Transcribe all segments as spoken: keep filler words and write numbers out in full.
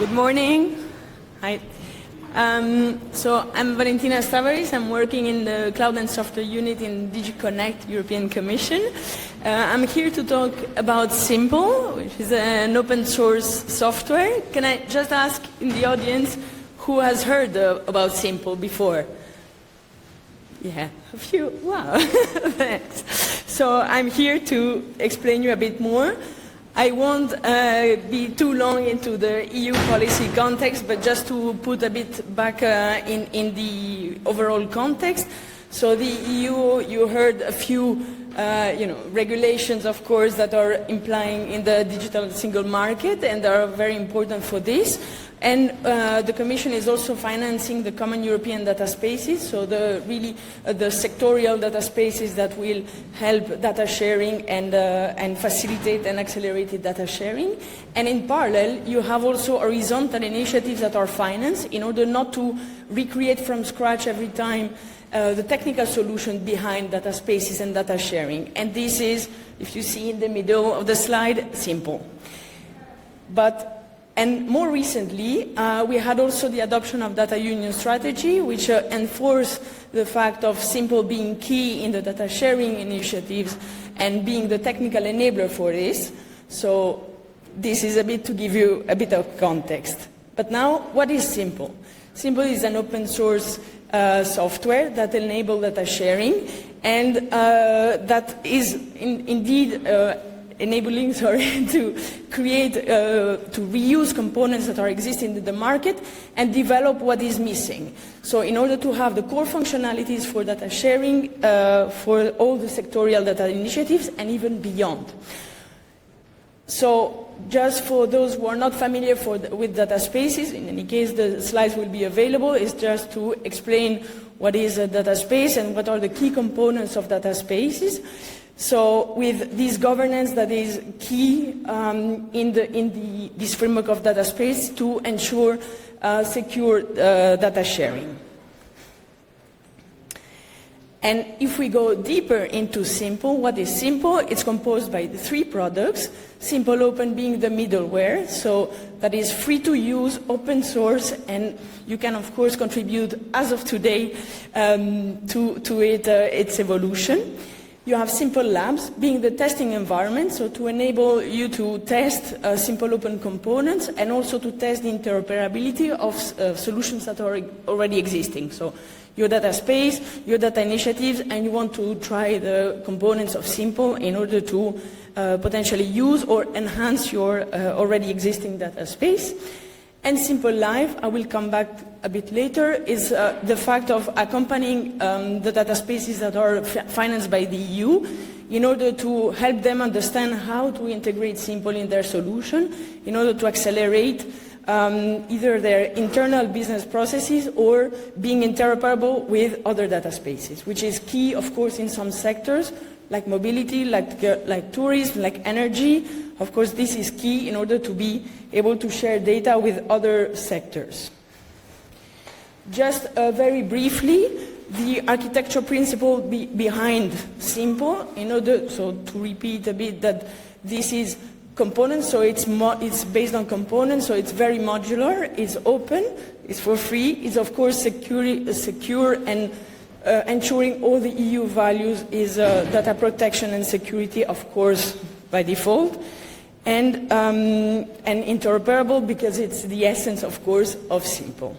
Good morning. Hi. Um, so I'm Valentina Stavaris. I'm working in the Cloud and Software Unit in DigiConnect European Commission. Uh, I'm here to talk about Simple, which is an open source software. Can I just ask in the audience who has heard uh, about Simple before? Yeah, a few. Wow, thanks. So I'm here to explain you a bit more. I won't uh, be too long into the E U policy context, but just to put a bit back uh, in, in the overall context. So the E U, you heard a few uh, you know, regulations, of course, that are implying in the digital single market and are very important for this. And uh, the Commission is also financing the common European data spaces, so the really uh, the sectorial data spaces that will help data sharing and, uh, and facilitate and accelerate data sharing. And in parallel, you have also horizontal initiatives that are financed in order not to recreate from scratch every time uh, the technical solution behind data spaces and data sharing. And this is, if you see in the middle of the slide, Simple. But And more recently, uh, we had also the adoption of Data Union Strategy, which uh, enforced the fact of Simple being key in the data sharing initiatives and being the technical enabler for this. So this is a bit to give you a bit of context. But now, what is Simple? Simple is an open source uh, software that enables data sharing and uh, that is in, indeed uh, enabling, sorry, to create, uh, to reuse components that are existing in the market and develop what is missing. So in order to have the core functionalities for data sharing, uh, for all the sectorial data initiatives and even beyond. So just for those who are not familiar for the, with data spaces, in any case the slides will be available, is just to explain what is a data space and what are the key components of data spaces. So with this governance that is key um, in, the, in the, this framework of data space to ensure uh, secure uh, data sharing. And if we go deeper into Simple, what is Simple? It's composed by the three products, Simple Open being the middleware, so that is free to use, open source, and you can of course contribute as of today um, to, to it, uh, its evolution. You have Simple Labs, being the testing environment, so to enable you to test uh, Simple Open components and also to test the interoperability of uh, solutions that are already existing. So your data space, your data initiatives, and you want to try the components of Simple in order to uh, potentially use or enhance your uh, already existing data space. And Simple Live, I will come back a bit later, is uh, the fact of accompanying um, the data spaces that are financed by the E U in order to help them understand how to integrate Simple in their solution, in order to accelerate um, either their internal business processes or being interoperable with other data spaces, which is key, of course, in some sectors, like mobility, like, uh, like tourism, like energy. Of course, this is key in order to be able to share data with other sectors. Just uh, very briefly, the architecture principle be behind Simple, in order, so to repeat a bit that this is components, so it's, mo it's based on components, so it's very modular, it's open, it's for free, it's of course secure, secure and uh, ensuring all the E U values is uh, data protection and security, of course, by default. And, um, and interoperable because it's the essence, of course, of Simple.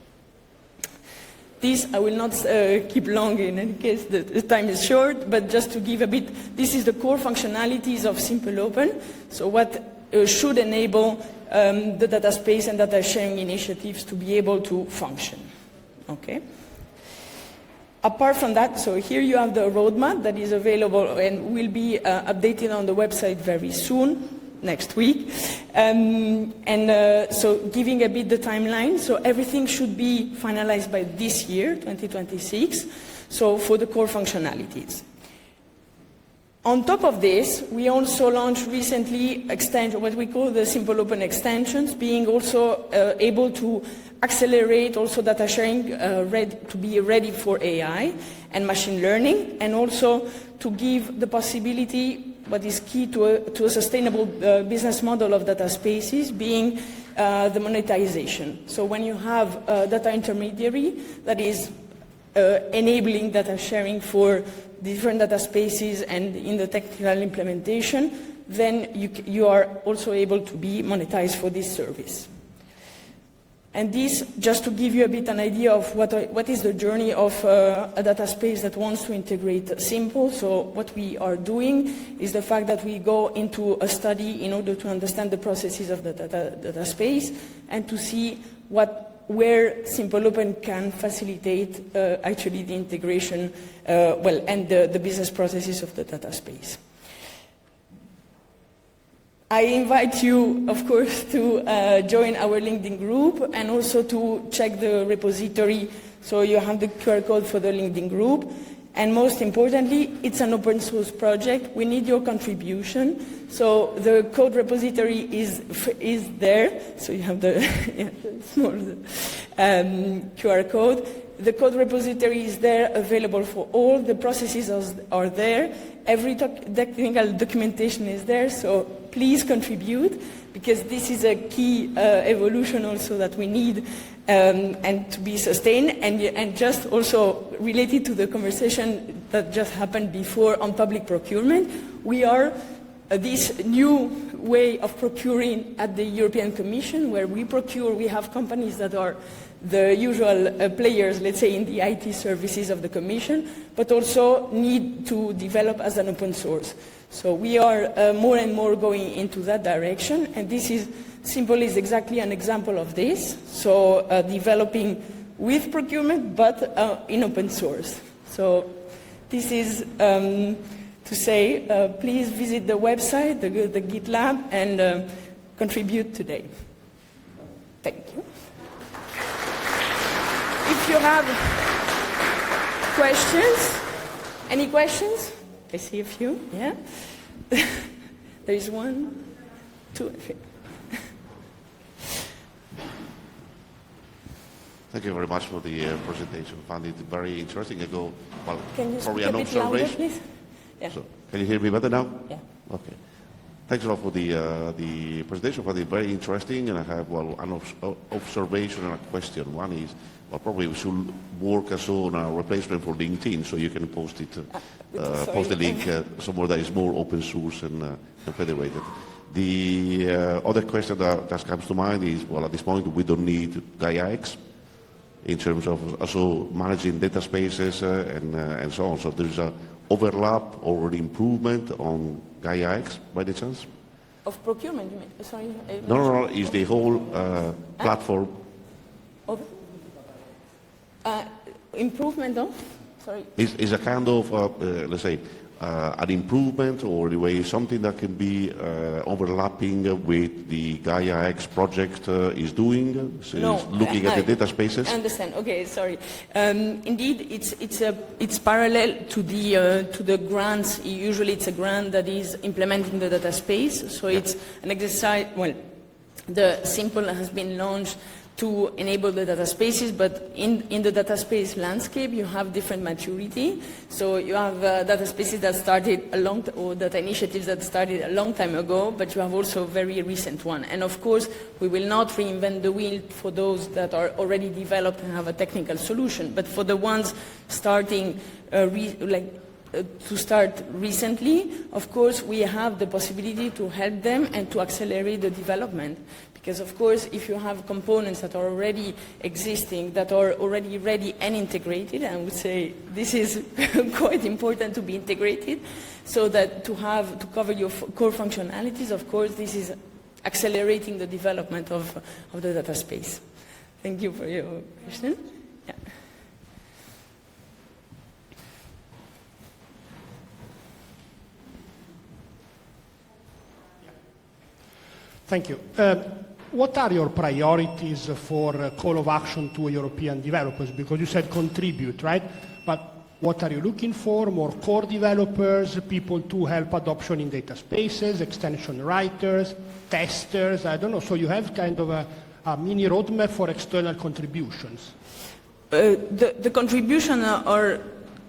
This I will not uh, keep long in any case, the, the time is short, but just to give a bit, this is the core functionalities of Simple Open, so what uh, should enable um, the data space and data sharing initiatives to be able to function. Okay. Apart from that, so here you have the roadmap that is available and will be uh, updated on the website very soon. Next week, um, and uh, so giving a bit the timeline, so everything should be finalized by this year, twenty twenty-six, so for the core functionalities. On top of this, we also launched recently extension, what we call the Simple Open extensions, being also uh, able to accelerate also data sharing uh, ready, to be ready for A I and machine learning, and also to give the possibility, what is key to a, to a sustainable uh, business model of data spaces, being uh, the monetization. So when you have a data intermediary that is uh, enabling data sharing for different data spaces and in the technical implementation, then you, you are also able to be monetized for this service. And this, just to give you a bit an idea of what, what is the journey of uh, a data space that wants to integrate Simple. So what we are doing is the fact that we go into a study in order to understand the processes of the data, data space and to see what, where Simple Open can facilitate uh, actually the integration, uh, well, and the, the business processes of the data space. I invite you, of course, to uh, join our LinkedIn group and also to check the repository. So you have the Q R code for the LinkedIn group. And most importantly, it's an open source project. We need your contribution. So the code repository is, is there. So you have the, yeah, the small um, Q R code. The code repository is there, available for all. The processes are there. Every technical documentation is there, so please contribute, because this is a key uh, evolution also that we need um, and to be sustained. And, and just also related to the conversation that just happened before on public procurement, we are uh, this new way of procuring at the European Commission, where we procure, we have companies that are the usual uh, players, let's say, in the I T services of the Commission, but also need to develop as an open source. So we are uh, more and more going into that direction, and this is, Simple is exactly an example of this. So uh, developing with procurement, but uh, in open source. So this is um, to say, uh, please visit the website, the, the GitLab, and uh, contribute today. Thank you. If you have questions, any questions? I see a few, yeah. There is one, two, three. Thank you very much for the uh, presentation. I found it very interesting. I go, well, can you probably speak an a bit louder, observation. please? Yeah. So, can you hear me better now? Yeah. Okay. Thanks a lot for the uh, the presentation. I found it very interesting, and I have well an ob observation and a question. One is, well, probably we should work as on a replacement for LinkedIn, so you can post it, uh, uh, post the link uh, somewhere that is more open source and, uh, and federated. The uh, other question that, that comes to mind is, well, at this point we don't need GaiaX in terms of also managing data spaces uh, and, uh, and so on. So there's an overlap or an improvement on GaiaX by any chance? Of procurement, you mean? Sorry. No, no, no, is the whole uh, platform. Of uh, improvement of? Sorry. Is, is a kind of, uh, uh, let's say, uh, an improvement or anyway something that can be uh, overlapping with the GaiaX project uh, is doing, so no, it's looking I, at the data spaces? I understand. Okay, sorry. Um, indeed, it's it's a it's parallel to the uh, to the grants. Usually, it's a grant that is implementing the data space. So yeah. It's an exercise. Well, the Simple has been launched to enable the data spaces, but in, in the data space landscape, you have different maturity. So you have uh, data spaces that started a long, or data initiatives that started a long time ago, but you have also a very recent one. And of course, we will not reinvent the wheel for those that are already developed and have a technical solution, but for the ones starting uh, re like uh, to start recently, of course, we have the possibility to help them and to accelerate the development. Because of course, if you have components that are already existing, that are already ready and integrated, I would say this is quite important to be integrated, so that to have, to cover your core functionalities, of course, this is accelerating the development of, of the data space. Thank you for your question. Yeah. Thank you. Uh, What are your priorities for uh, call of action to European developers? Because you said contribute, right? But what are you looking for? More core developers, people to help adoption in data spaces, extension writers, testers, I don't know. So you have kind of a, a mini roadmap for external contributions. Uh, the, the contribution are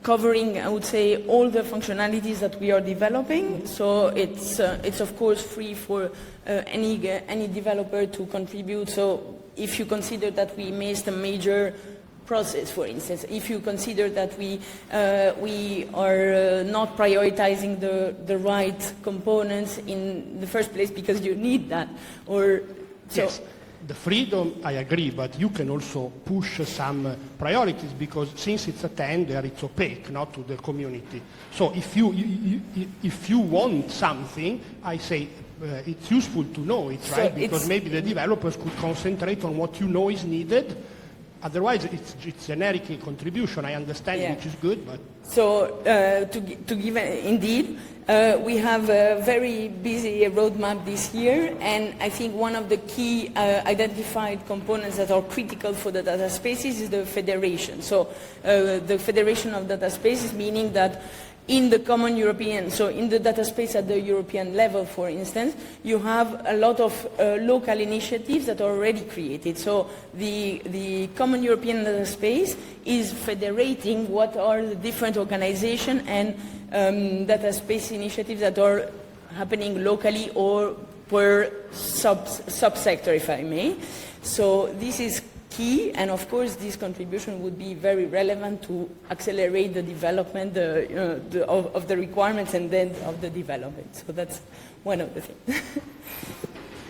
covering, I would say, all the functionalities that we are developing. So it's, uh, it's of course free for uh, any, any developer to contribute. So if you consider that we missed a major process, for instance, if you consider that we, uh, we are uh, not prioritizing the, the right components in the first place because you need that, or so. Yes. The freedom, I agree, but you can also push some uh, priorities because since it's a tender, it's opaque, not to the community. So if you, you, you if you want something, I say uh, it's useful to know it, So right? Because it's- maybe the developers could concentrate on what you know is needed. Otherwise, it's, it's generic contribution. I understand, Yeah. which is good, but So uh, to, gi- to give, a- indeed, uh, we have a very busy roadmap this year, and I think one of the key uh, identified components that are critical for the data spaces is the federation. So uh, the federation of data spaces, meaning that in the common European, so in the data space at the European level, for instance, you have a lot of uh, local initiatives that are already created. So the, the common European data space is federating what are the different organizations and um, data space initiatives that are happening locally or per sub, subsector, if I may. So this is key, and of course this contribution would be very relevant to accelerate the development the, uh, the, of, of the requirements and then of the development. So that's one of the things.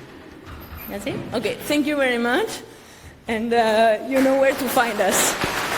That's it? Okay, thank you very much, and uh, you know where to find us.